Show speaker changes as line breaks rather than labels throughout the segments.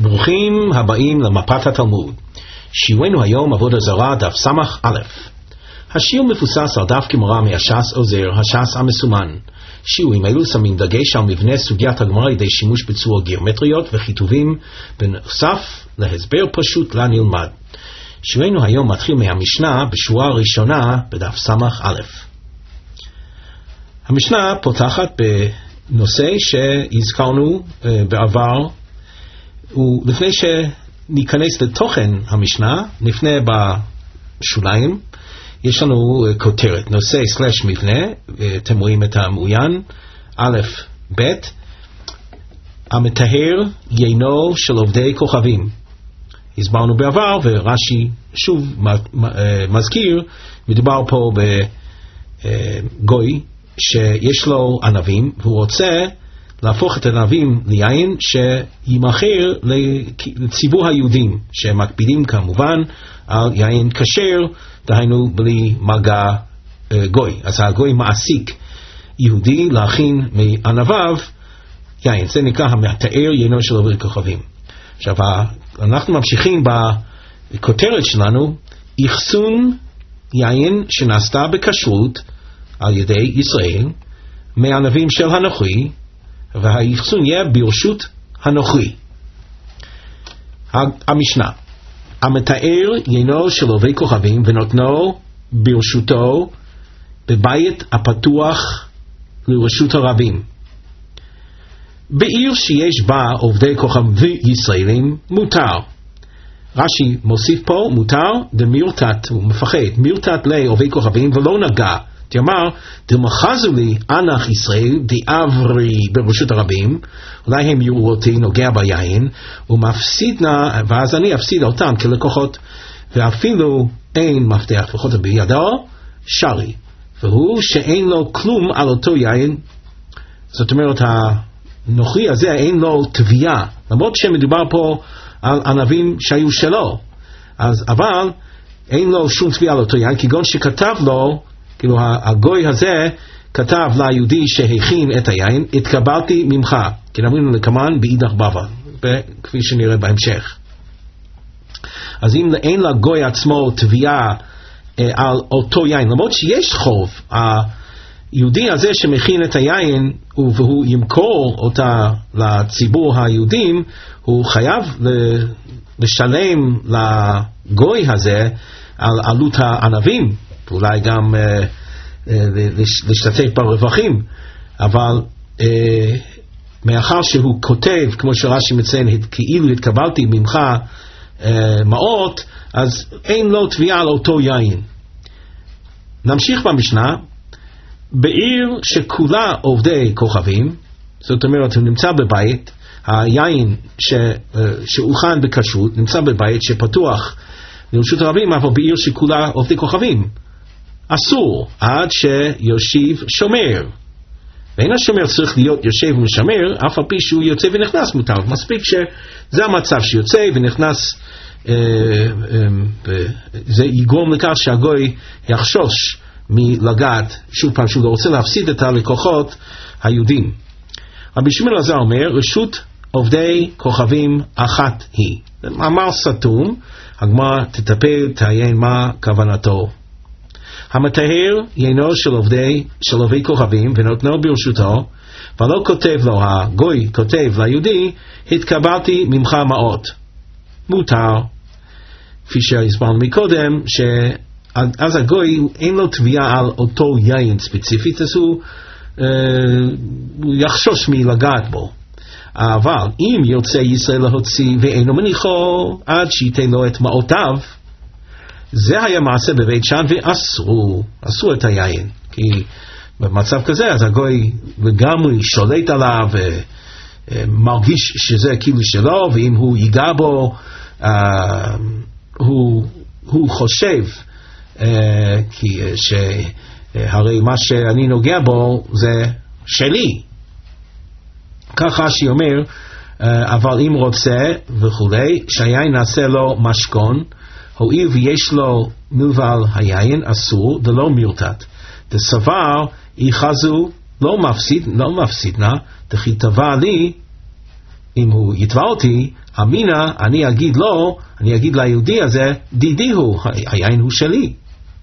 ברוכים הבאים למפת התלמוד. שיעורנו היום עבודה זרה דף סמך א'. השיעור מבוסס על דף גמרא מהש"ס עוזר, הש"ס המסומן. שיעורים אלו שמים דגש על מבנה סוגיית הגמרא על ידי שימוש בצורות גיאומטריות וכיתובים, בנוסף להסבר פשוט לנלמד. שיעורנו היום מתחיל מהמשנה בשורה הראשונה בדף סמך א'. המשנה פותחת בנושא שהזכרנו בעבר, ולפני שניכנס לתוכן המשנה, נפנה בשוליים, יש לנו כותרת, נושא / מבנה, אתם רואים את המעוין, א' ב', המטהר יינו של עובדי כוכבים. הסברנו בעבר, ורש"י שוב מזכיר, מדובר פה בגוי שיש לו ענבים, והוא רוצה להפוך את הענבים ליין שימכר לציבור היהודים, שמקפידים כמובן על יין כשר, דהיינו בלי מגע גוי. אז הגוי מעסיק יהודי להכין מענביו יין. זה נקרא המטהר יינו של עובדי כוכבים. עכשיו אנחנו ממשיכים בכותרת שלנו, אחסון יין שנעשתה בכשרות על ידי ישראל מענבים של הנוכרי, והאחסון יהיה ברשות הנוכרי. המשנה, המטהר יינו של עובדי כוכבים ונותנו ברשותו בבית הפתוח לרשות הרבים. בעיר שיש בה עובדי כוכבים ישראלים מותר. רש"י מוסיף פה מותר דמירתת, הוא מפחד, מירתת לעובדי כוכבים ולא נגע. תאמר, דמחזו לי אנך ישראל דאברי ברשות הרבים, אולי הם יראו אותי נוגע ביין, ואז אני אפסיד אותם כלקוחות, ואפילו אין מפתח לפחות בידו, שרי, והוא שאין לו כלום על אותו יין. זאת אומרת, הנוכרי הזה אין לו תביעה, למרות שמדובר פה על ענבים שהיו שלו, אבל אין לו שום תביעה על אותו יין, כגון שכתב לו, כאילו הגוי הזה כתב ליהודי שהכין את היין, התקבלתי ממך, כי נאמרים לכמן באידך בבא, כפי שנראה בהמשך. אז אם אין לגוי עצמו תביעה על אותו יין, למרות שיש חוב, היהודי הזה שמכין את היין והוא ימכור אותה לציבור היהודים, הוא חייב לשלם לגוי הזה על עלות הענבים, ואולי גם להשתתף ברווחים, אבל מאחר שהוא כותב, כמו שרש"י מציין, כאילו התקבלתי ממך מעות, אז אין לו תביעה על אותו יין. נמשיך במשנה, בעיר שכולה עובדי כוכבים, זאת אומרת הוא נמצא בבית, היין שהוכן בכשרות נמצא בבית שפתוח לרשות הרבים, אבל בעיר שכולה עובדי כוכבים אסור עד שיושיב שומר, ואין השומר צריך להיות יושב ומשמר, אף על פי שהוא יוצא ונכנס מותר. מספיק שזה המצב שיוצא ונכנס, זה יגרום לכך שהגוי יחשוש מלגעת, שוב פעם שהוא לא רוצה להפסיד את הלקוחות היהודים. רבי שמעון אלעזר אומר, רשות עובדי כוכבים אחת היא. זה מאמר סתום, הגמרא תטפל תעיין מה כוונתו. המטהר יינו של עובדי כוכבים ונותנו ברשותו, ולא כותב לו, הגוי כותב ליהודי, התקבלתי ממך מעות. מותר. כפי שהסברנו מקודם, אז הגוי אין לו תביעה על אותו יין ספציפית, אז הוא יחשוש מלגעת בו. אבל אם ירצה ישראל להוציא ואינו מניחו עד שייתן לו את מעותיו, זה היה מעשה בבית שן ואסרו את היין, כי במצב כזה אז הגוי לגמרי שולט עליו ומרגיש שזה כאילו שלו, ואם הוא ייגע בו הוא חושב שהרי מה שאני נוגע בו זה שלי. ככה שאומר, אבל אם רוצה וכולי, שהיין נעשה לו משכון, הואיל ויש לו מלבל היין אסור, דלא מירתת. דסבר יחזו לא מפסיד נא, דכי תבע לי אם הוא יתבע אותי, אמינה, אני אגיד לו, אני אגיד ליהודי הזה, דידי הוא, היין הוא שלי.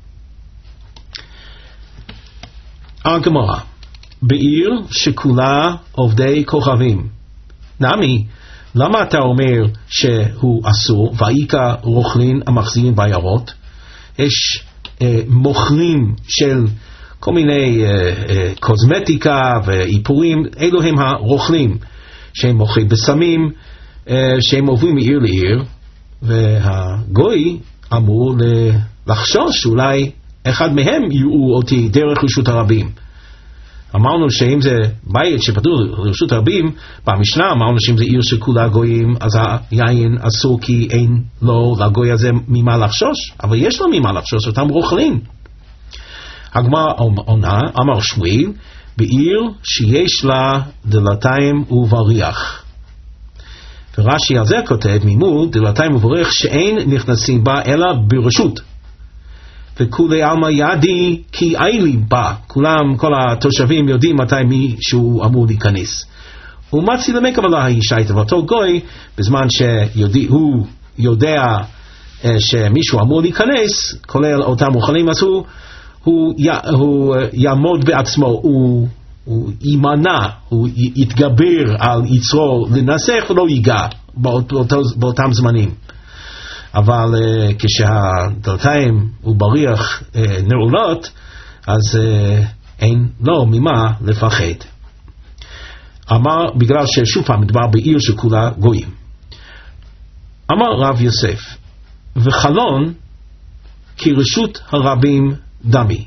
הגמרא, בעיר שכולה עובדי כוכבים. נמי, למה אתה אומר שהוא אסור, ואיקה רוכלין המחזירים בעיירות? יש מוכרים של כל מיני קוסמטיקה ואיפורים, אלו הם הרוכלים, שהם מוכרים בסמים, שהם עוברים מעיר לעיר, והגוי אמור לחשוש, אולי אחד מהם יראו אותי דרך רשות הרבים. אמרנו שאם זה בית שפטור לרשות הרבים, במשנה אמרנו שאם זה עיר שכולה גויים, אז היין אסור כי אין לו לגוי הזה ממה לחשוש, אבל יש לו ממה לחשוש, אותם רוכלים. הגמרא עונה, אמר שמואל, בעיר שיש לה דלתיים ובריח. ורש"י על זה כותב ממול, דלתיים ובריח שאין נכנסים בה אלא ברשות. וכולי עלמא ידי כי אילי בה, כולם, כל התושבים יודעים מתי מישהו אמור להיכנס. ומצי למקה ולה הישייטה, ואותו גוי, בזמן שהוא יודע שמישהו אמור להיכנס, כולל אותם מוכנים, אז הוא יעמוד בעצמו, הוא יימנע, הוא יתגבר על יצרו לנסח ולא ייגע באותם זמנים. אבל כשהדלתיים ובריח נעולות, אז אין לו ממה לפחד. אמר, בגלל ששוב פעם מדבר בעיר שכולה גויים. אמר רב יוסף, וחלון כרשות הרבים דמי,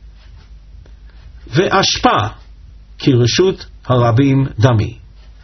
ואשפה כרשות הרבים דמי,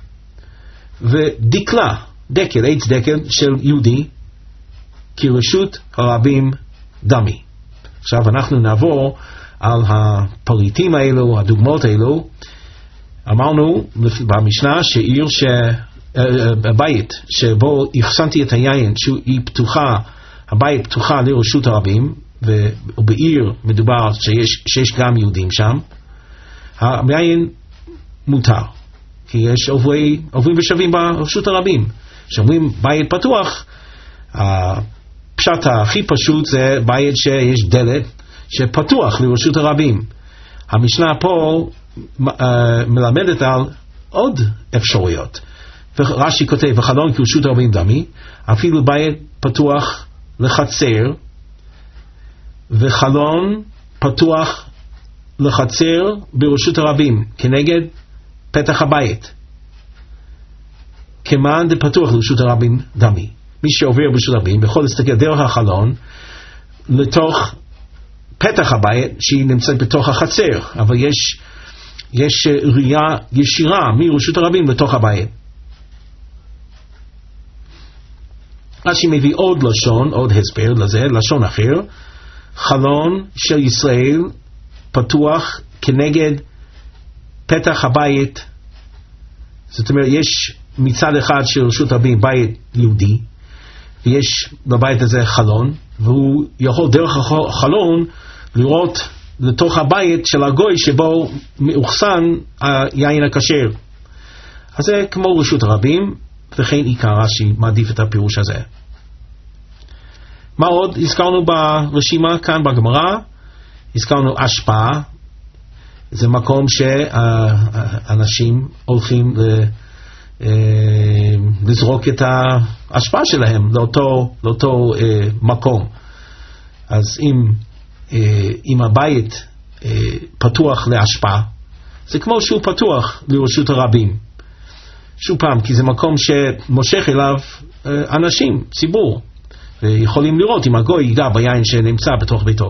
ודקלה, דקל, עץ דקל של יהודי, כרשות הרבים דמי. עכשיו אנחנו נעבור על הפריטים האלו, הדוגמאות האלו. אמרנו במשנה שעיר הבית שבו הכסנתי את היין שהיא פתוחה, הבית פתוחה לרשות הרבים, ובעיר מדובר שיש גם יהודים שם, היין מותר, כי יש עוברים ושבים ברשות הרבים. כשאומרים בית פתוח, הפשט הכי פשוט זה בית שיש דלת שפתוח לרשות הרבים. המשנה פה מלמדת על עוד אפשרויות. ורש"י כותב, וחלון כרשות הרבים דמי, אפילו בית פתוח לחצר, וחלון פתוח לחצר ברשות הרבים, כנגד פתח הבית. כמען דפתוח לרשות הרבים דמי. מי שעובר ברשות הרבים יכול להסתכל דרך החלון לתוך פתח הבית שהיא נמצאת בתוך החצר, אבל יש ראייה ישירה מרשות הרבים לתוך הבית. רש"י מביא עוד לשון, עוד הסבר לזה, לשון אחר. חלון של ישראל פתוח כנגד פתח הבית, זאת אומרת יש מצד אחד של רשות הרבים בית יהודי, ויש בבית הזה חלון, והוא יכול דרך החלון לראות לתוך הבית של הגוי שבו מאוחסן היין הכשר. אז זה כמו רשות הרבים, וכן עיקר רש"י מעדיף את הפירוש הזה. מה עוד הזכרנו ברשימה כאן בגמרא? הזכרנו אשפה, זה מקום שאנשים הולכים לזרוק את האשפה שלהם לאותו מקום. אז אם הבית פתוח לאשפה, זה כמו שהוא פתוח לרשות הרבים. שוב פעם, כי זה מקום שמושך אליו אנשים, ציבור, ויכולים לראות אם הגוי ייגע ביין שנמצא בתוך ביתו.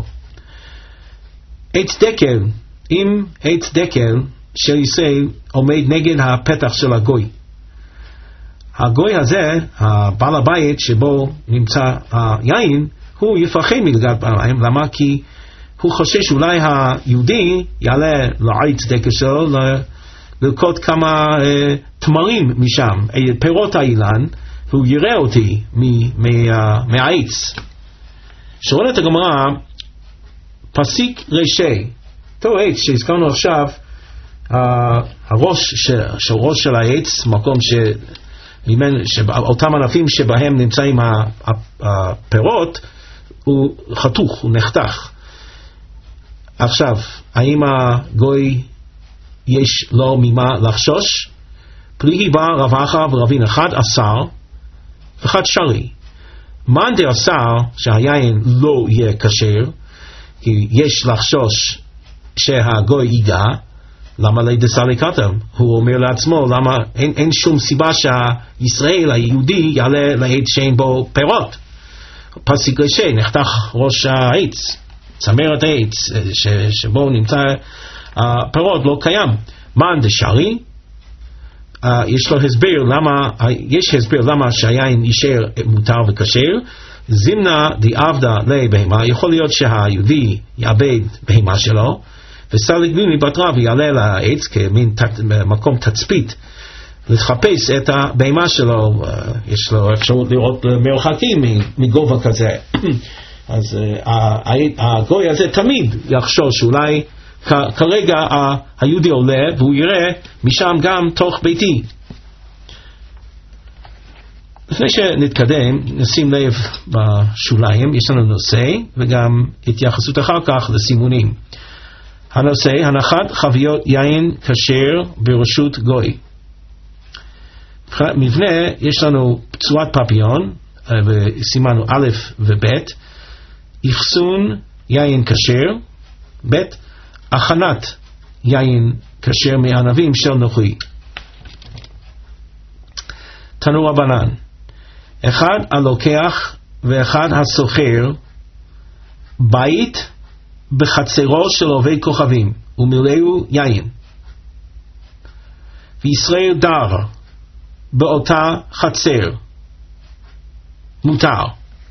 עץ דקל, אם עץ דקל של ישראל עומד נגד הפתח של הגוי, הגוי הזה, הבעל הבית שבו נמצא היין, הוא יפחד מלגעת בהם. למה? כי הוא חושש אולי היהודי יעלה לעץ דקל שלו ללקוט כמה תמרים משם, פירות האילן, והוא יראה אותי מהעץ. שואלת הגמרא, פסיק רשי, אותו עץ שהזכרנו עכשיו, הראש של העץ, מקום אותם ענפים שבהם נמצאים הפירות, הוא חתוך, הוא נחתך. עכשיו, האם הגוי יש לו ממה לחשוש? פליגי בא רב אחא ורבין אחד אסר ואחד שרי. מאן דאסר שהיין לא יהיה כשר, כי יש לחשוש שהגוי ייגע, למה לידסלי כתם? הוא אומר לעצמו, למה אין שום סיבה שהישראל היהודי יעלה לעץ שאין בו פירות. פסיק לשי, נחתך ראש העץ, צמרת העץ שבו נמצא הפירות לא קיים. מאן דשרי, יש לו הסבר למה שהיין יישאר מותר וכשר. זימנה דיעבדה לבהמה, יכול להיות שהיהודי יאבד בהמה שלו, וסליק בימי בתרה ויעלה לעץ כמין מקום תצפית לחפש את הבהמה שלו. יש לו אפשרות לראות מרחקים מגובה כזה. אז הגוי הזה תמיד יחשוב שאולי כרגע היהודי עולה והוא יראה משם גם תוך ביתי. לפני שנתקדם, נשים לב בשוליים, יש לנו נושא וגם התייחסות אחר כך לסימונים. הנושא, הנחת חביות יין כשר ברשות גוי. מבנה, יש לנו פצועת פפיון, וסימנו א' וב', אחסון יין כשר, ב', הכנת יין כשר מענבים של נוכרי. תנו רבנן, אחד הלוקח ואחד הסוחר בית בחצרו של עובד כוכבים ומילאו יין, וישראל דר באותה חצר, מותר.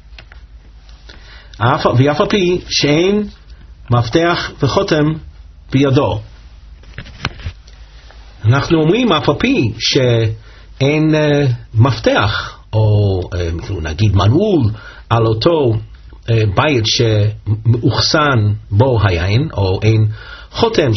ואף על פי שאין מפתח וחותם בידו. אנחנו אומרים אף על פי שאין מפתח או נגיד מנעול על אותו בית שמאוחסן בו היין, או אין חותם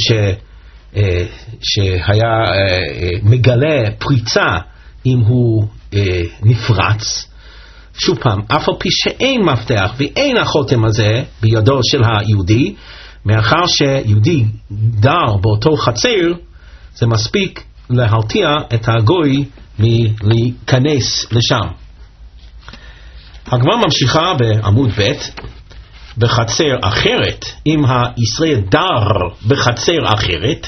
שהיה מגלה פריצה אם הוא נפרץ. שוב פעם, אף על פי שאין מפתח ואין החותם הזה בידו של היהודי, מאחר שיהודי דר באותו חצר, זה מספיק להרתיע את הגוי מלהיכנס לשם. הגמרא ממשיכה בעמוד ב', בחצר אחרת, אם הישראל דר בחצר אחרת,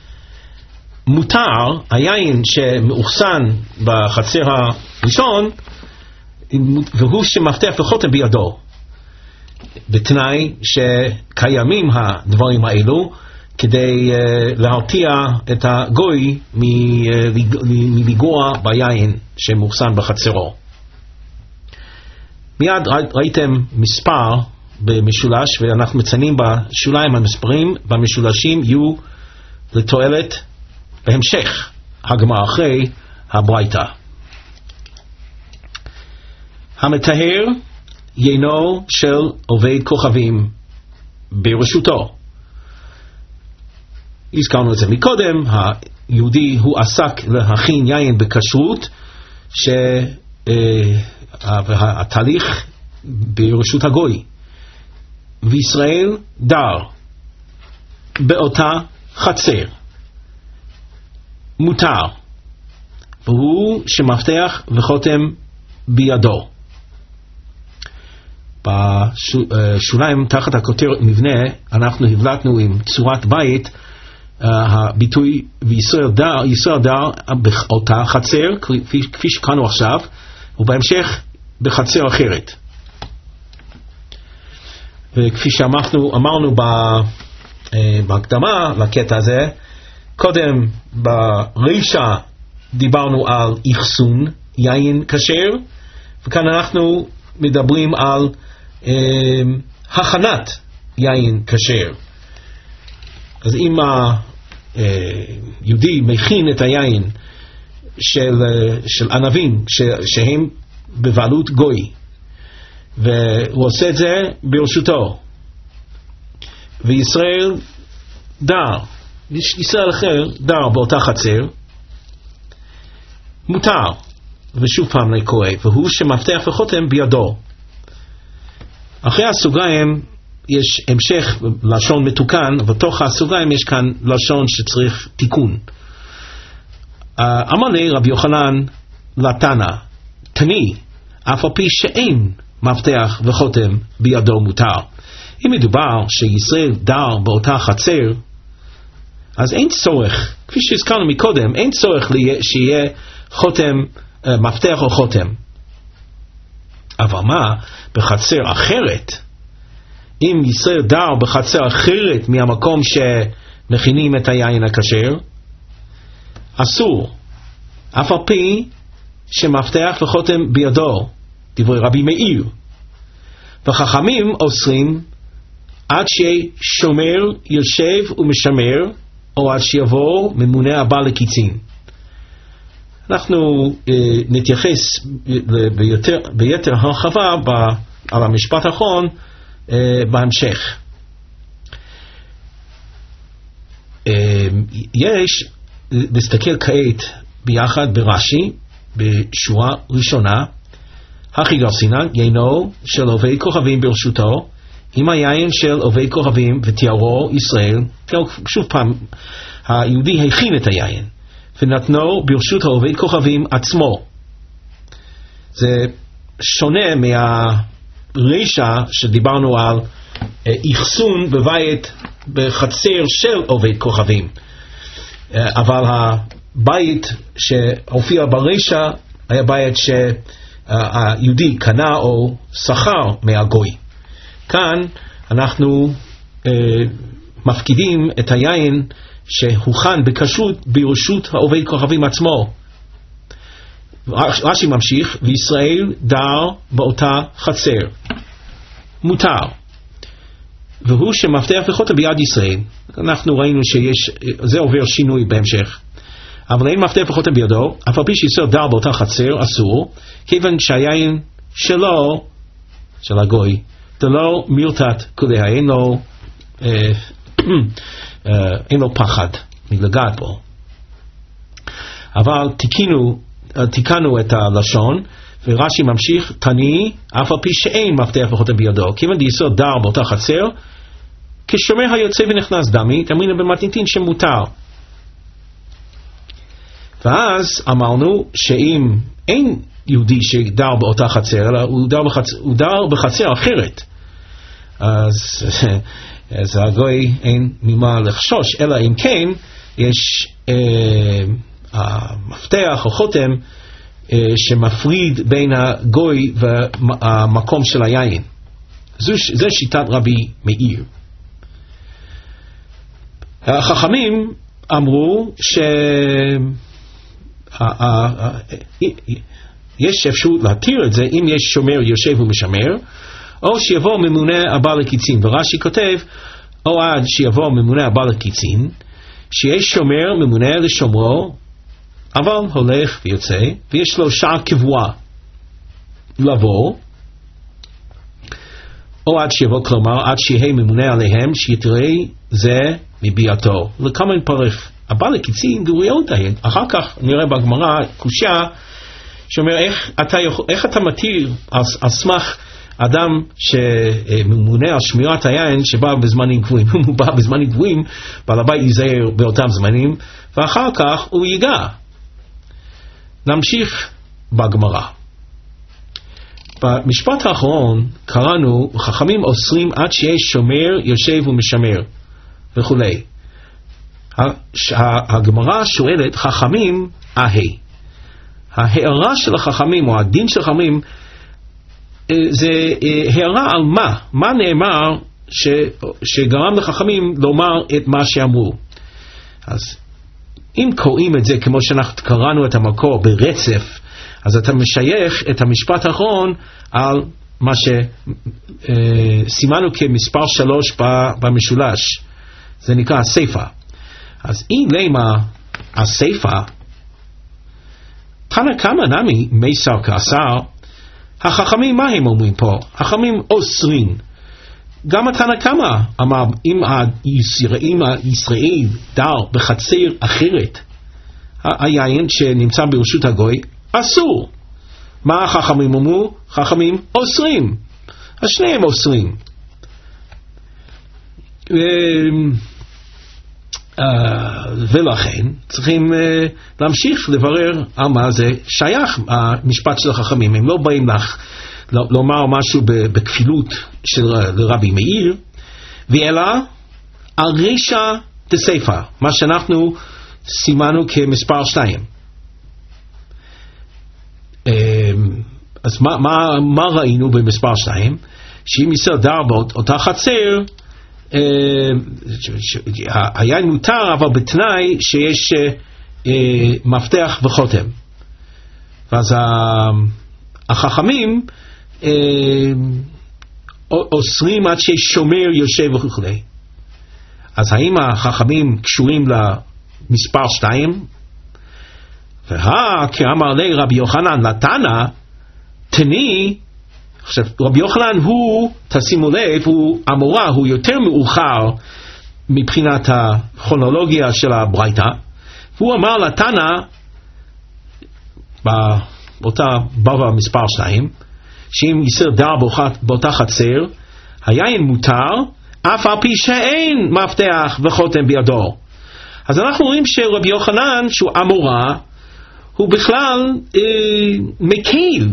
מותר היין שמאוחסן בחצר הראשון, והוא שמפתח וחותם בידו, בתנאי שקיימים הדברים האלו כדי להרתיע את הגוי מלגוע ביין שמאוחסן בחצרו. מיד ראיתם מספר במשולש, ואנחנו מציינים בשוליים המספרים במשולשים יהיו לתועלת בהמשך הגמרא אחרי הברייתא. המטהר יינו של עובד כוכבים ברשותו. הזכרנו את זה מקודם, היהודי הוא עסק להכין יין בכשרות, והתהליך ברשות הגוי, וישראל דר באותה חצר, מותר, והוא שמפתח וחותם בידו. בשוליים תחת הכותרת מבנה אנחנו הבלטנו עם צורת בית הביטוי וישראל דר באותה חצר, כפי שקראנו עכשיו, ובהמשך בחצר אחרת. וכפי שאמרנו בהקדמה לקטע הזה, קודם ברישה דיברנו על אחסון יין כשר, וכאן אנחנו מדברים על הכנת יין כשר. אז אם היהודי מכין את היין של ענבים שהם בבעלות גוי, והוא עושה את זה ברשותו, וישראל דר, ישראל אחר דר באותה חצר, מותר. ושוב פעם לקורא, והוא שמפתח וחותם בידו. אחרי הסוגריים יש המשך לשון מתוקן, ובתוך הסוגריים יש כאן לשון שצריך תיקון. אמר לי רבי יוחנן לתנא, תני, אף על פי שאין מפתח וחותם בידו מותר. אם מדובר שישראל דר באותה חצר, אז אין צורך, כפי שהזכרנו מקודם, אין צורך שיהיה חותם, מפתח או חותם. אבל מה, בחצר אחרת, אם ישראל דר בחצר אחרת מהמקום שמכינים את היין הכשר, אסור, אף על פי שמפתח וחותם בידו, דברי רבי מאיר. וחכמים אוסרים עד ששומר יושב ומשמר, או עד שיבוא ממונה הבא לקיצין. אנחנו נתייחס ביתר הרחבה על המשפט האחרון בהמשך. יש להסתכל כעת ביחד ברש"י בשורה ראשונה, הכי גרסינן יינו של עובד כוכבים ברשותו, עם היין של עובד כוכבים ותיארו ישראל. שוב פעם, היהודי הכין את היין ונתנו ברשות העובד כוכבים עצמו. זה שונה מהרישה שדיברנו על אחסון בבית בחצר של עובד כוכבים, אבל הבית שהופיע ברישה היה בית שהיהודי קנה או שכר מהגוי. כאן אנחנו מפקידים את היין שהוכן בכשרות ברשות העובד כוכבים עצמו. רש"י ממשיך, וישראל דר באותה חצר, מותר, והוא שמפתח וחותם ביד ישראל. אנחנו ראינו זה עובר שינוי בהמשך, אבל אין מפתח וחותם בידו, אף על פי שישראל דר באותה חצר, אסור, כיוון שהיין שלו, של הגוי, זה לא מירתת כוליה, אין לו פחד מלגעת בו. אבל תיקנו את הלשון, ורש"י ממשיך, תני, אף על פי שאין מפתח וחותם בידו, כיוון דיסוד דר באותה חצר, כשומר היוצא ונכנס דמי, תאמינו במתניתין שמותר. ואז אמרנו שאם אין יהודי שדר באותה חצר, אלא הוא דר בחצר אחרת, אז הגוי אין ממה לחשוש, אלא אם כן יש המפתח או חותם שמפריד בין הגוי והמקום של היין. זה שיטת רבי מאיר. החכמים אמרו יש אפשרות להתיר את זה אם יש שומר יושב ומשמר, או שיבוא ממונה הבא לקיצין. ורש"י כותב, או עד שיבוא ממונה הבא לקיצין, שיש שומר ממונה לשומרו, אבל הולך ויוצא, ויש לו שעה קבועה לבוא, או עד שיבוא, כלומר עד שיהיה ממונה עליהם, שיתראה זה מביאתו. לכמה פרף הבא לקיצין גרויות ההן. אחר כך נראה בגמרא קושיה שאומר איך אתה מתיר על סמך אדם שממונה על שמירת היין שבא בזמנים גבוהים. הוא בא בזמנים גבוהים, בעל הבית ייזהר באותם זמנים, ואחר כך הוא ייגע. נמשיך בגמרא. במשפט האחרון קראנו, חכמים אוסרים עד שיש שומר יושב ומשמר וכו'. הגמרא שואלת, חכמים אהי. ההערה של החכמים או הדין של החכמים זה הערה על מה? מה נאמר שגרם לחכמים לומר את מה שאמרו? אז אם קוראים את זה כמו שאנחנו קראנו את המקור ברצף, אז אתה משייך את המשפט האחרון על מה שסימנו כמספר 3 במשולש. זה נקרא הסיפה. אז אם למה הסיפה, תנא קמא נמי מייסר כעשר, החכמים מה הם אומרים פה? החכמים אוסרים. גם התנא קמא אמר, אם ישראל דר בחצר אחרת, היין שנמצא ברשות הגוי, אסור. מה החכמים אמרו? חכמים אוסרים. אז שניהם אוסרים. ולכן צריכים להמשיך לברר על מה זה שייך המשפט של החכמים. הם לא באים לומר משהו בכפילות של רבי מאיר, ואלא על רשע דסייפא, מה שאנחנו סימנו כמספר 2. אז מה ראינו במספר 2? שאם ישראל דר באותה חצר, היה מותר, אבל בתנאי שיש מפתח וחותם. ואז החכמים אוסרים עד ששומר יושב וכו'. אז האם החכמים קשורים למספר 2? כאמר לי רבי יוחנן לתנא תני. עכשיו רבי יוחנן הוא, תשימו לב, הוא אמורה, הוא יותר מאוחר מבחינת הכרונולוגיה של הברייתא, והוא אמר לתנא באותה בבא מספר 2, שאם ישראל דר באותה חצר, היין מותר אף על פי שאין מפתח וחותם בידו. אז אנחנו רואים שרבי יוחנן שהוא אמורה, הוא בכלל מקל.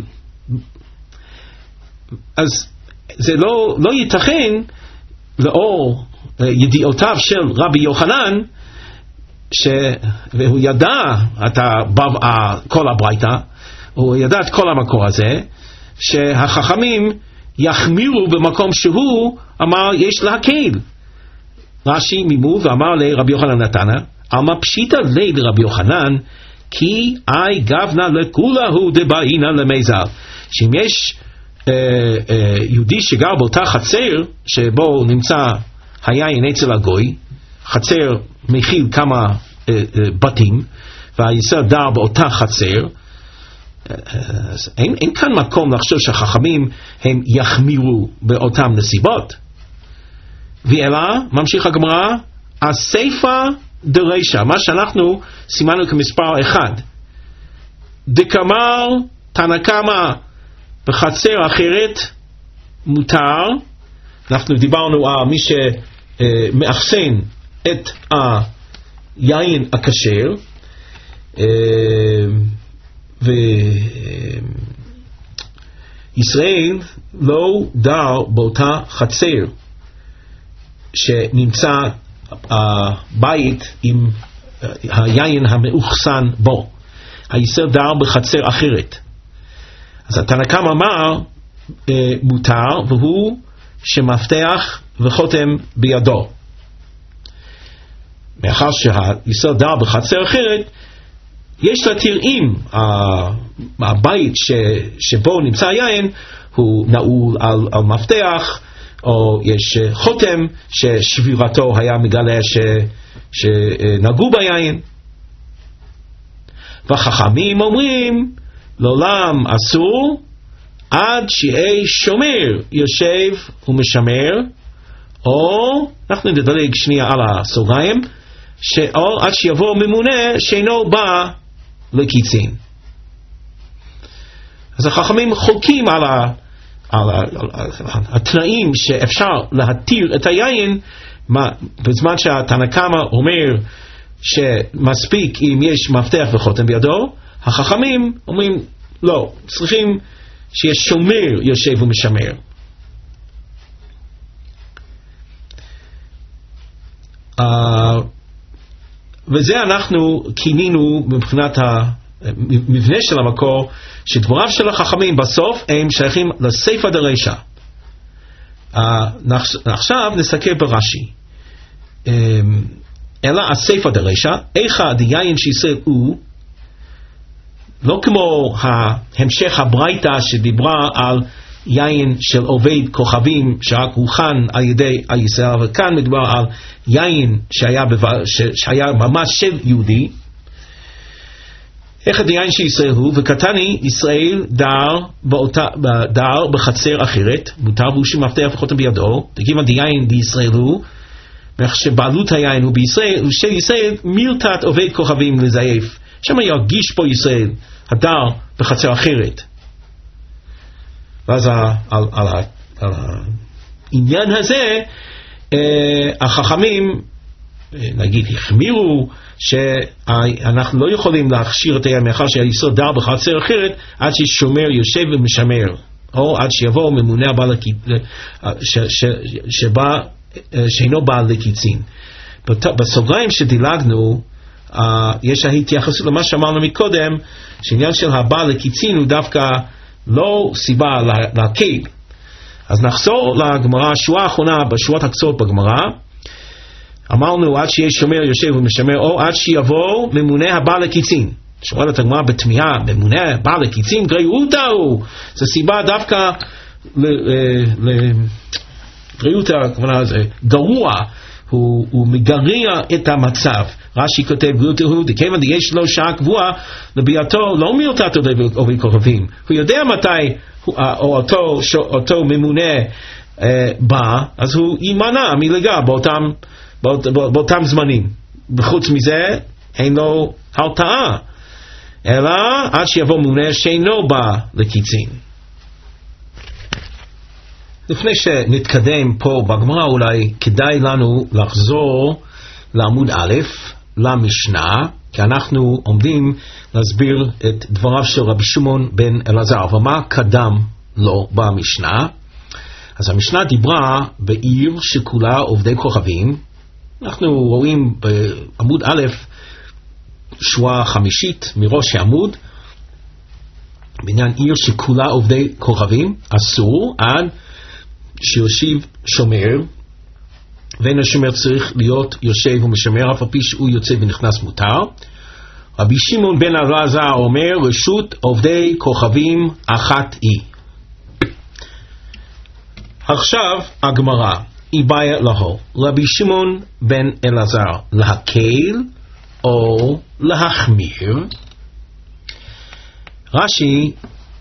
אז זה לא ייתכן לאור ידיעותיו של רבי יוחנן, והוא ידע את כל הברייתא, הוא ידע את כל המקור הזה, שהחכמים יחמירו במקום שהוא אמר יש להקל. רש"י מימו ואמר לרבי יוחנן לתנא, אלמה פשיטא ליה לרבי יוחנן, כי אי גבנה לכולה הוא דבעינא למזל. שאם יש יהודי שגר באותה חצר שבו נמצא היין אצל הגוי, חצר מכיל כמה בתים, והישראל דר באותה חצר, אין כאן מקום לחשוב שהחכמים הם יחמירו באותם נסיבות. ואלא, ממשיך הגמרא, הסייפא דרישא, מה שאנחנו סימנו כמספר 1, דקמר תנא קמא בחצר אחרת מותר. אנחנו דיברנו על מי שמאחסן את היין הכשר, וישראל לא דר באותה חצר שנמצא הבית עם היין המאוחסן בו. הישראל דר בחצר אחרת. אז התנא קמא אמר מותר, והוא שמפתח וחותם בידו. מאחר שהישראל דר בחצר אחרת, יש להתיר אם הבית שבו נמצא היין הוא נעול על מפתח, או יש חותם ששבירתו היה מגלה שנגעו ביין. והחכמים אומרים לעולם אסור עד שיהיה שומר יושב ומשמר, או אנחנו נדלג שנייה על הסוגריים, או עד שיבוא ממונה שאינו בא לקיצין. אז החכמים חולקים על התנאים שאפשר להתיר את היין, בזמן שהתנא קמא אומר שמספיק אם יש מפתח וחותם בידו, החכמים אומרים לא, צריכים שיש שומר יושב ומשמר. וזה אנחנו כינינו מבחינת המבנה של המקור, שדבריו של החכמים בסוף הם שייכים לסייפא דרישא. עכשיו נסתכל ברש"י. אלא הסייפא דרישא, איכא דיין שישראל הוא, לא כמו המשך הברייתא שדיברה על יין של עובד כוכבים שרק הוכן על ידי הישראל, וכאן מדובר על יין שהיה ממש של יהודי. איך הדיין של ישראל הוא, וקטני ישראל דר בחצר אחרת, מותר והוא שמפתח וחותם בידו, תגיב הדיין בישראל הוא, ואיך שבעלות היין הוא בישראל, ושל ישראל מילתת עובד כוכבים לזייף, שמה ירגיש פה ישראל הדר בחצר אחרת. ואז על העניין הזה החכמים נגיד החמירו שאנחנו לא יכולים להכשיר את הים מאחר שהיסוד דר בחצר אחרת עד ששומר יושב ומשמר, או עד שיבוא ממונה הבא שאינו בא לקיצין. בסוגריים שדילגנו יש ההתייחסות למה שאמרנו מקודם, שעניין של הבא לקיצין הוא דווקא לא סיבה להקל. אז נחזור לגמרא, השורה האחרונה בשורות הקצרות בגמרא, אמרנו עד שיש שומר יושב ומשמר, או עד שיבוא ממונה הבא לקיצין. שואלת הגמרא בתמיהה, ממונה הבא לקיצין גריעותא הוא, זו סיבה דווקא גריעותא, הכוונה זה גרוע, הוא מגרע את המצב. רש"י כותב גריעותא הוא דכיוון יש לו שעה קבועה לביאתו לא מיעוטת עובי כוכבים, הוא יודע מתי אותו ממונה בא, אז הוא יימנע מלגע באותם זמנים. בחוץ מזה אין לו הרתעה, אלא עד שיבוא ממונה שאינו בא לקיצין. לפני שנתקדם פה בגמרא, אולי כדאי לנו לחזור לעמוד א' למשנה, כי אנחנו עומדים להסביר את דבריו של רבי שמעון בן אלעזר, ומה קדם לו במשנה. אז המשנה דיברה בעיר שכולה עובדי כוכבים. אנחנו רואים בעמוד א' שורה חמישית מראש העמוד, בעניין עיר שכולה עובדי כוכבים, אסור עד שיושיב שומר, ואין השומר צריך להיות יושב ומשמר, אף על פי שהוא יוצא ונכנס מותר. רבי שמעון בן אלעזר אומר, רשות עובדי כוכבים אחת היא. עכשיו הגמרא, איבעיה להו, רבי שמעון בן אלעזר, להקל או להחמיר? רש"י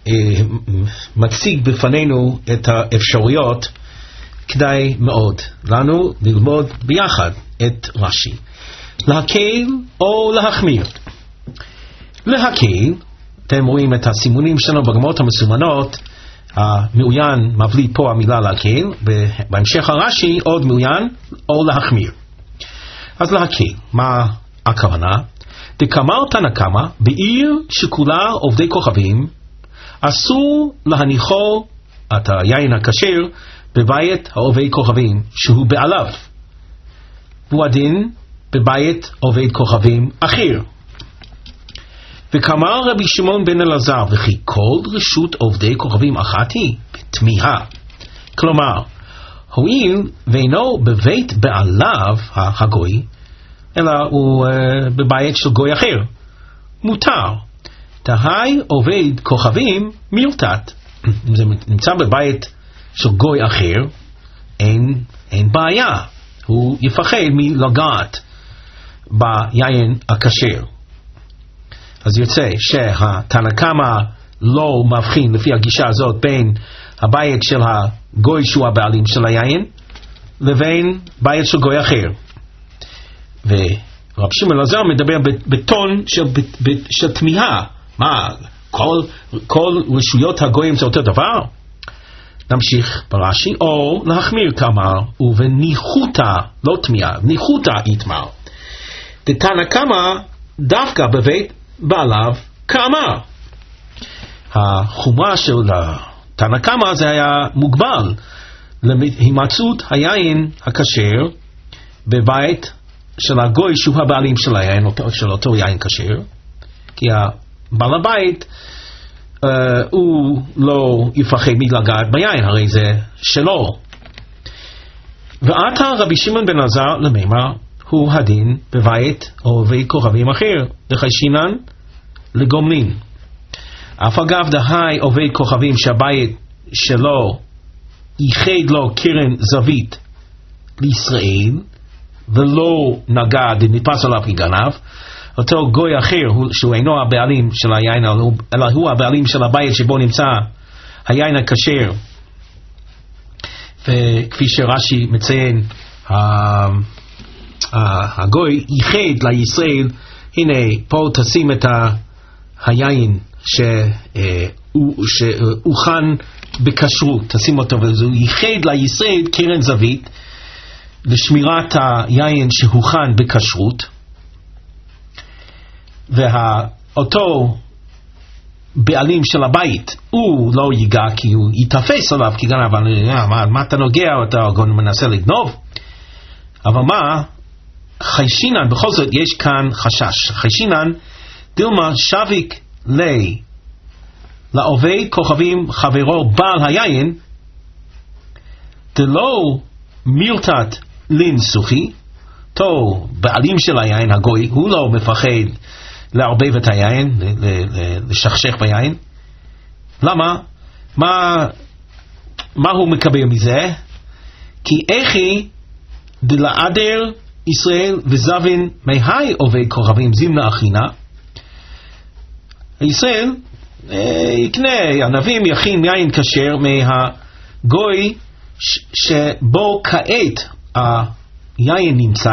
מציג בפנינו את האפשרויות. כדאי מאוד לנו ללמוד ביחד את רש"י. להקל או להחמיר? להקל, אתם רואים את הסימונים שלנו בגמרות המסומנות, המעוין מביא פה המילה להקל, בהמשך הרש"י עוד מעוין או להחמיר. אז להקל, מה הכוונה? דקאמר תנא קמא, בעיר שכולה עובדי כוכבים אסור להניחו את היין הכשר בבית העובד כוכבים שהוא בעליו, והוא הדין בבית עובד כוכבים אחר. וכאמר רבי שמעון בן אלעזר, וכי כל רשות עובדי כוכבים אחת היא? בתמיהה. כלומר, הואיל ואינו בבית בעליו הגוי, אלא הוא בבית של גוי אחר, מותר. תהי עובד כוכבים מיעוטת. אם זה נמצא בבית של גוי אחר, אין בעיה, הוא יפחד מלגעת ביין הכשר. אז יוצא שהתנא קמא לא מבחין לפי הגישה הזאת בין הבית של הגוי שהוא הבעלים של היין לבין בית של גוי אחר. ורב שמעון אלעזר מדבר בטון של תמיהה. מה, כל רשויות הגויים זה אותו דבר? נמשיך ברש"י, או להחמיר כאמר, ובניחותא, לא תמיהה, ניחותא יתמר. דתנא קמא דווקא בבית בעליו כאמר. החומרה של תנא קמא זה היה מוגבל להימצאות היין הכשר בבית של הגוי שהוא הבעלים של היין, של אותו יין כשר, כי בעל הבית הוא לא יפחד מלגעת ביין, הרי זה שלו. ועתה רבי שמעון בן אלעזר למימר, הוא הדין בבית עובד כוכבים אחר, לחיישינן לגומלין. אף אגב דהי עובד כוכבים שהבית שלו ייחד לו קרן זווית לישראל, ולא נגע דנתפס עליו כגנב, אותו גוי אחר שהוא אינו הבעלים של היין, אלא הוא הבעלים של הבית שבו נמצא היין הכשר. וכפי שרש"י מציין, הגוי ייחד לישראל, הנה פה תשים את היין שהוכן בכשרות, תשים אותו, והוא ייחד לישראל קרן זווית לשמירת היין שהוכן בכשרות, ואותו בעלים של הבית הוא לא ייגע כי הוא יתפס עליו כגנב, מה אתה נוגע, אתה מנסה לגנוב. אבל מה, חיישינן, בכל זאת יש כאן חשש. חיישינן דילמה שוויק לעובד כוכבים חברו בעל היין דלא מילתת לנסוכי, תו בעלים של היין הגוי, הוא לא מפחד לערבב את היין, לשכשך ביין. למה? מה הוא מקבל מזה? כי איכי דלעדר ישראל וזבין מהי עובד כוכבים זימנה אחינה. ישראל יקנה, הנבים יכין יין כשר מהגוי שבו כעת היין נמצא.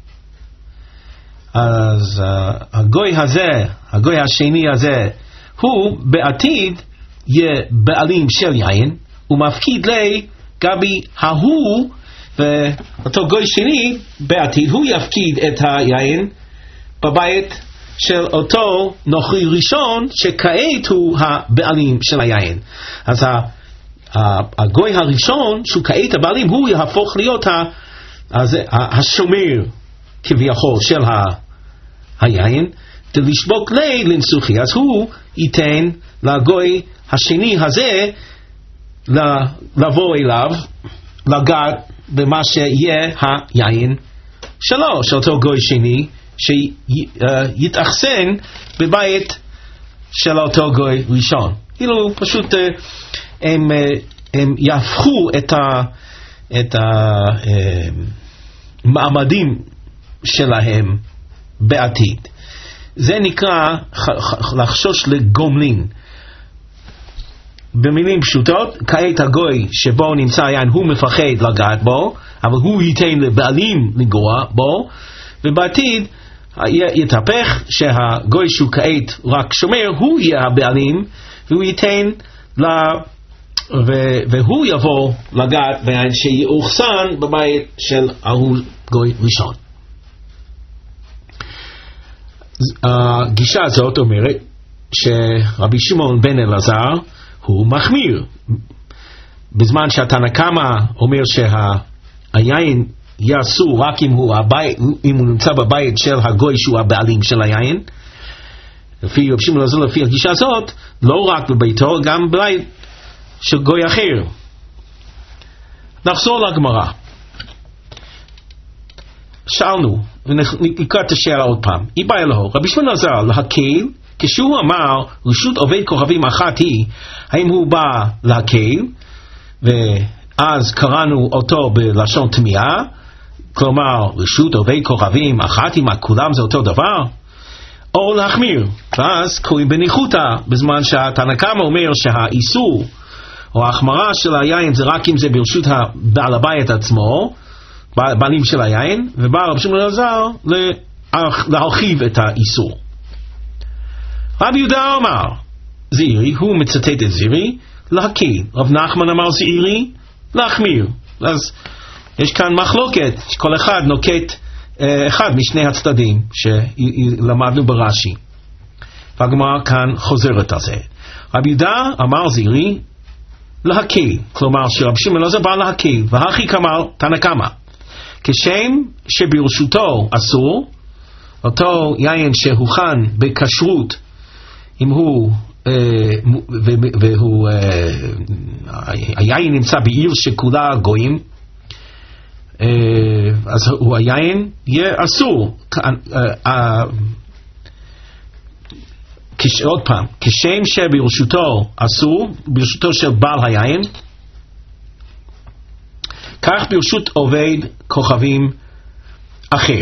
אז הגוי השני הזה, הוא בעתיד יהיה בעלים של יין, הוא מפקיד לי גבי ההוא, ואותו גוי שני בעתיד הוא יפקיד את היין בבית של אותו נוכרי ראשון שכעת הוא הבעלים של היין. אז הגוי הראשון שהוא כעת הבעלים הוא יהפוך להיות השומר כביכול של היין, לשבוק לי לנסוכי. אז הוא ייתן לגוי השני הזה לבוא אליו, לגעת במה שיהיה היין שלו, של אותו גוי שני שיתאכסן בבית של אותו גוי ראשון. כאילו פשוט הם יהפכו את המעמדים שלהם בעתיד. זה נקרא לחשוש לגומלין. במילים פשוטות, כעת הגוי שבו נמצא היין הוא מפחד לגעת בו, אבל הוא ייתן לבעלים לגוע בו, ובעתיד יתהפך שהגוי שהוא כעת רק שומר הוא יהיה הבעלים, והוא ייתן והוא יבוא לגעת ביין שיאוחסן בבית של ההוא גוי ראשון. הגישה הזאת אומרת שרבי שמעון בן אלעזר הוא מחמיר, בזמן שהתנא קמא אומר שהיין יעשו רק אם הוא נמצא בבית של הגוי שהוא הבעלים של היין. לפי רבי שמעון אלעזר, לפי הגישה הזאת, לא רק בביתו, גם בבית של גוי אחר. נחזור לגמרא. שאלנו, ונקרא את השאלה עוד פעם. היא באה אלוהו, רבי שמעון אלעזר להקל, כשהוא אמר רשות עובד כוכבים אחת היא, האם הוא בא להקל, ואז קראנו אותו בלשון תמיהה, כלומר רשות עובד כוכבים אחת היא, מה כולם זה אותו דבר? או להחמיר, ואז קוראים בניחותא, בזמן שהתנא קמא אומר שהאיסור או ההחמרה של היין זה רק אם זה ברשות בעל הבית עצמו, בעלים של היין, ובא רבי שמעון אלעזר להרחיב את האיסור. רבי יהודה אמר זעירי, הוא מצטט את זעירי, להקל. רב נחמן אמר זעירי, להחמיר. אז יש כאן מחלוקת, שכל אחד נוקט אחד משני הצדדים שלמדנו ברש"י, והגמרא כאן חוזרת על זה. רבי יהודה אמר זעירי להקל, כלומר שרבי שמעון אלעזר בא להקל, והכי כמר תנא קמא, כשם שברשותו אסור, אותו יין שהוכן בכשרות, אם הוא היין נמצא בעיר שכולה גויים, אז היין יהיה אסור. עוד פעם, כשם שברשותו אסור, ברשותו של בעל היין, כך ברשות עובד כוכבים אחר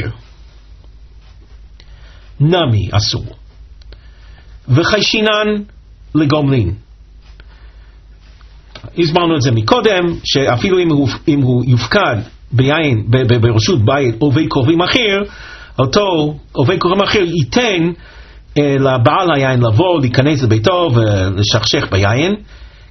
נמי אסור. וחיישינן לגומלין. הסברנו את זה מקודם, שאפילו אם הוא יופקד ביין, ברשות בית עובד כוכבים אחר, אותו עובד כוכבים אחר ייתן לבעל היין לבוא, להיכנס לביתו ולשכשך ביין,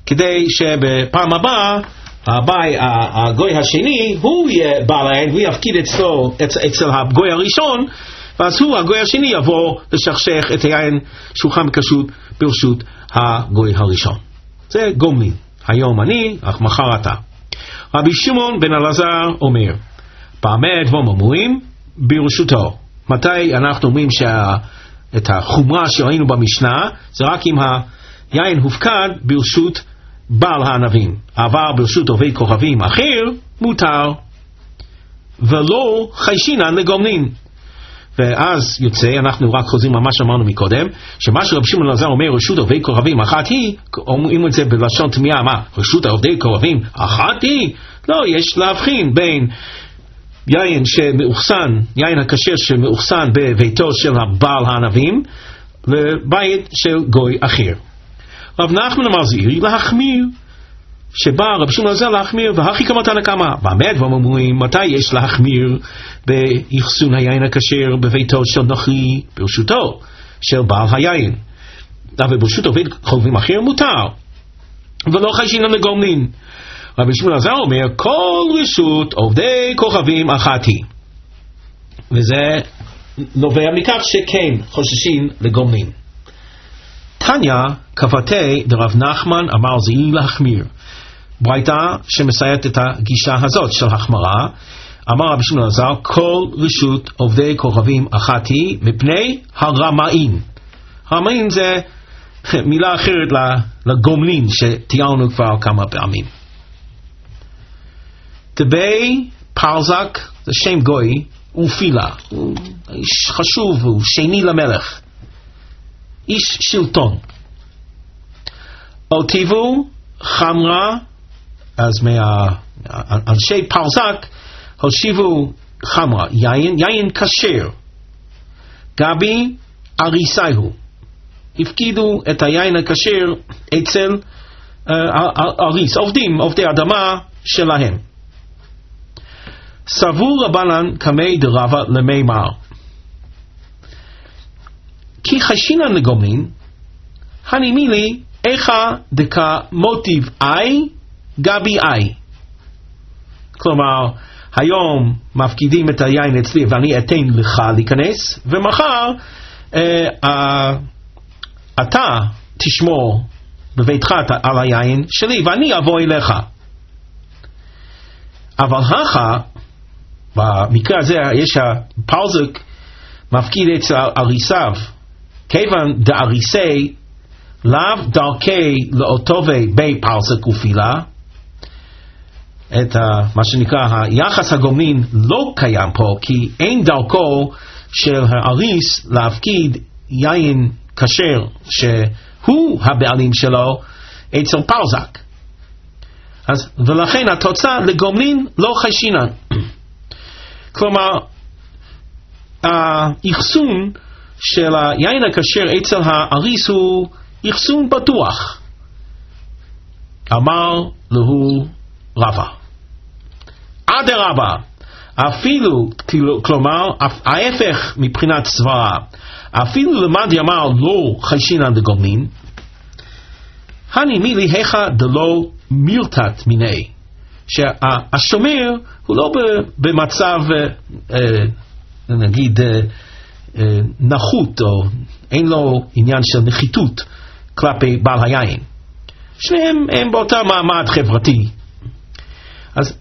כדי שבפעם הבאה הגוי השני הוא יהיה בעל היין, הוא יפקיד אצל הגוי הראשון, ואז הגוי השני יבוא לשכשך את היין שולחן כשרות ברשות הגוי הראשון. זה גומלין, היום אני אך מחר אתה. רבי שמעון בן אלעזר אומר, פעמי דבום אמורים ברשותו. מתי אנחנו אומרים את החומרה שראינו במשנה, זה רק אם היין הופקד ברשות בעל הענבים, עבר ברשות עובד כוכבים אחר, מותר, ולא חיישינן לגומלין. ואז יוצא, אנחנו רק חוזרים מה שאמרנו מקודם, שמה שרבי שמעון אלעזר אומר, רשות עובדי כוכבים אחת היא, אומרים את זה בלשון תמיהה, מה? רשות עובדי כוכבים אחת היא? לא, יש להבחין בין יין שמאוחסן, יין הכשר שמאוחסן בביתו של הבעל הענבים, לבית של גוי אחר. רב נחמן המרזירי להחמיר, שבא רבי שמעון אלעזר להחמיר, והכי כמה תנא קמא, באמת ואומרים, מתי יש להחמיר באחסון היין הכשר בביתו של נוכרי ברשותו של בעל היין, אבל ברשות עובד כוכבים אחר מותר, ולא חיישינן לגומלין. רבי שמעון אלעזר אומר, כל רשות עובדי כוכבים אחת היא, וזה נובע מכך שכן חוששים לגומלין. תניא כבתי דרב נחמן אמר זהי להחמיר, ברייתא שמסייעת את הגישה הזאת של החמרה. אמר רבי שמעון אלעזר, כל רשות עובדי כוכבים אחת היא מפני הרמאים. הרמאים זה מילה אחרת לגומלין שתיארנו כבר כמה פעמים. תבי פרזק זה שם גוי, הוא פילה, הוא איש חשוב, הוא שני למלך, איש שלטון. אותיבו חמרה, אז מאנשי פרזק הושיבו חמרה, יין כשר, גבי אריסאיהו, הפקידו את היין הכשר אצל אריס, עובדי אדמה שלהם. סבור רבנן כמי דרבה למימר, כי חיישינן לגומלין, הנימי לי איכה דקה מוטיב אי גבי אי. כלומר, היום מפקידים את היין אצלי ואני אתן לך להיכנס, ומחר אתה תשמור בביתך על היין שלי ואני אבוא אליך. אבל במקרה הזה יש הפרזק מפקיד אצל אריסיו, כיוון דאריסי לאו דרכי לאוטובי בי פרזק ופילה, את מה שנקרא היחס הגומלין לא קיים פה, כי אין דרכו של האריס להפקיד יין כשר שהוא הבעלים שלו אצל פרזק. אז ולכן התוצאה לגומלין לא חיישינן. כלומר, האחסון של היין הכשר אצל האריס הוא אחסון בטוח. אמר לו רבא, אדרבה, אפילו, כלומר, ההפך מבחינת סברה, אפילו למד יאמר לא חיישינן לגומלין, הנימי לי היכא דלא מילתת מיני, שהשומר הוא לא במצב נגיד נחות, או אין לו עניין של נחיתות כלפי בעל היין, שניהם הם באותה מעמד חברתי. אז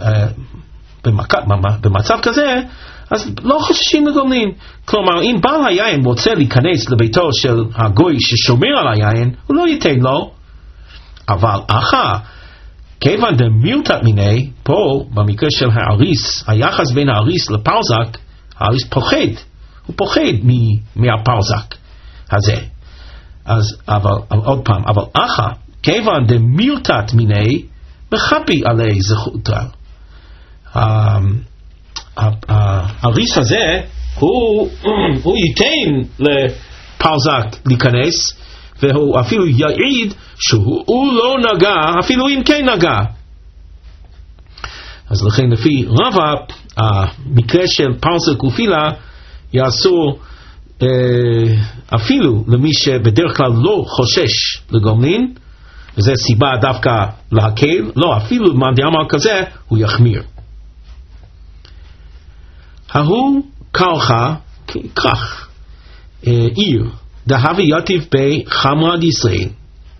במצב כזה אז לא חוששים לגומלין. כלומר, אם בעל היין רוצה להיכנס לביתו של הגוי ששומר על היין, הוא לא ייתן לו. אבל כיוון דמילתת מיני, פה במקרה של האריס, היחס בין האריס לפרזק, האריס פוחד, הוא פוחד מהפרזק הזה. אז עוד פעם, אבל כיוון דמילתת מיני, מחפי עלי זכותה. האריס הזה הוא ייתן לפרזק להיכנס, והוא אפילו יעיד שהוא לא נגע, אפילו אם כן נגע. אז לכן לפי רבא, המקרה של פרזק ופילה יעשו אפילו למי שבדרך כלל לא חושש לגומלין, וזה סיבה דווקא להקל, לא, אפילו מאן דאמר כזה, הוא יחמיר. ההוא קרחה, כך, עיר, דהווה יתיב בי חמרה דישראל.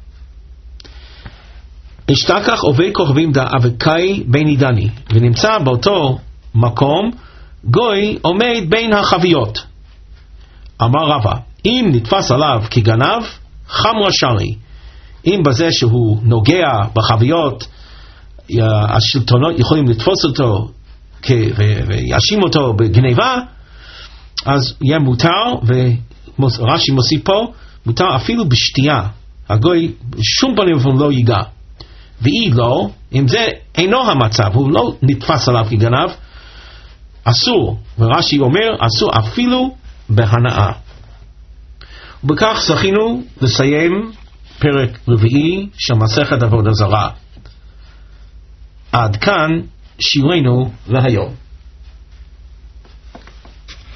אשתכח עובד כוכבים דאבקאי בין עידני, ונמצא באותו מקום גוי עומד בין החביות. אמר רבא, אם נתפס עליו כגנב, חמרה שרי. אם בזה שהוא נוגע בחביות, השלטונות יכולים לתפוס אותו ויאשים אותו בגניבה, אז יהיה מותר, ורש"י מוסיף פה, מותר אפילו בשתייה. הגוי שום פנים לא ייגע. ואי לא, אם זה אינו המצב, הוא לא נתפס עליו כגנב, אסור, ורש"י אומר, אסור אפילו בהנאה. ובכך זכינו לסיים פרק רביעי של מסכת עבודה זרה. עד כאן שיעורנו להיום.